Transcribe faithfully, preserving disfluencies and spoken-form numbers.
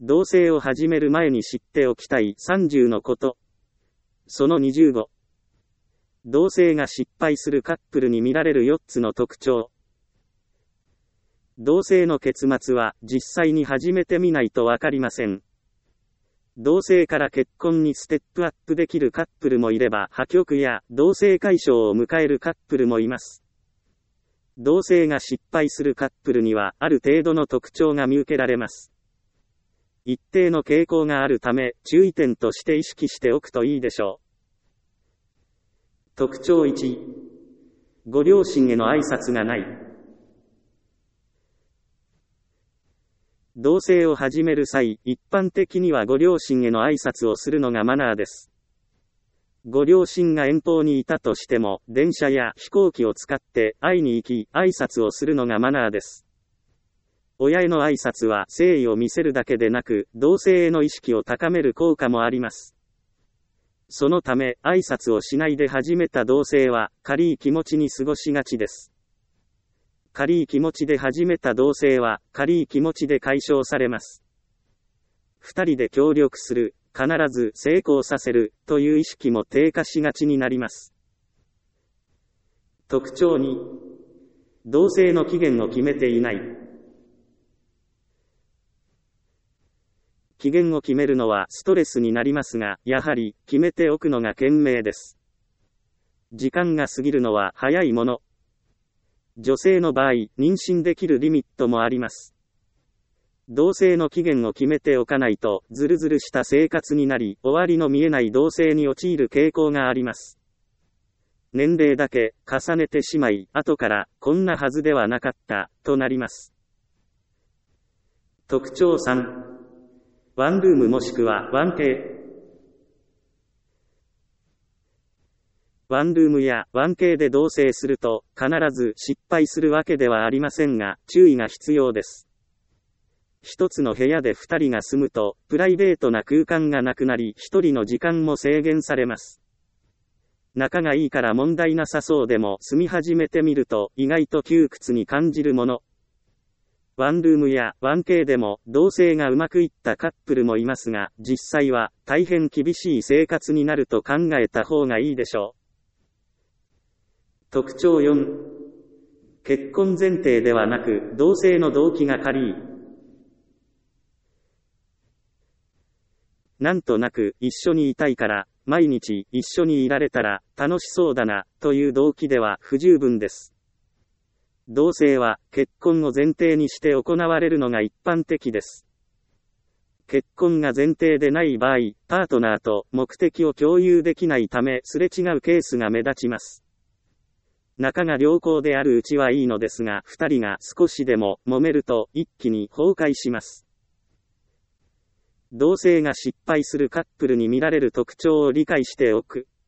同棲を始める前に知っておきたいさんじゅうのこと。そのにじゅうご。同棲が失敗するカップルに見られるよっつの特徴。同棲の結末は実際に始めてみないとわかりません。同棲から結婚にステップアップできるカップルもいれば、破局や同棲解消を迎えるカップルもいます。同棲が失敗するカップルにはある程度の特徴が見受けられます。一定の傾向があるため、注意点として意識しておくといいでしょう。特徴いち、ご両親への挨拶がない。同棲を始める際、一般的にはご両親への挨拶をするのがマナーです。ご両親が遠方にいたとしても、電車や飛行機を使って会いに行き、挨拶をするのがマナーです。親への挨拶は誠意を見せるだけでなく、同棲への意識を高める効果もあります。そのため、挨拶をしないで始めた同棲は、軽い気持ちに過ごしがちです。軽い気持ちで始めた同棲は、軽い気持ちで解消されます。二人で協力する。必ず成功させるという意識も低下しがちになります。特徴に、同棲の期限を決めていない。期限を決めるのはストレスになりますが、やはり決めておくのが賢明です。時間が過ぎるのは早いもの。女性の場合、妊娠できるリミットもあります。同棲の期限を決めておかないと、ずるずるした生活になり、終わりの見えない同棲に陥る傾向があります。年齢だけ重ねてしまい、後からこんなはずではなかった、となります。特徴さん、ワンルームもしくはワンケー。ワンルームやワンケーで同棲すると、必ず失敗するわけではありませんが、注意が必要です。一つの部屋で二人が住むと、プライベートな空間がなくなり、一人の時間も制限されます。仲がいいから問題なさそうでも、住み始めてみると、意外と窮屈に感じるもの。ワンルームやワンケーでも、同棲がうまくいったカップルもいますが、実際は、大変厳しい生活になると考えた方がいいでしょう。特徴よん、結婚前提ではなく、同棲の動機が軽い。なんとなく一緒にいたいから、毎日一緒にいられたら楽しそうだな、という動機では不十分です。同棲は結婚を前提にして行われるのが一般的です。結婚が前提でない場合、パートナーと目的を共有できないためすれ違うケースが目立ちます。仲が良好であるうちはいいのですが、二人が少しでも揉めると一気に崩壊します。同棲が失敗するカップルに見られる特徴を理解しておく。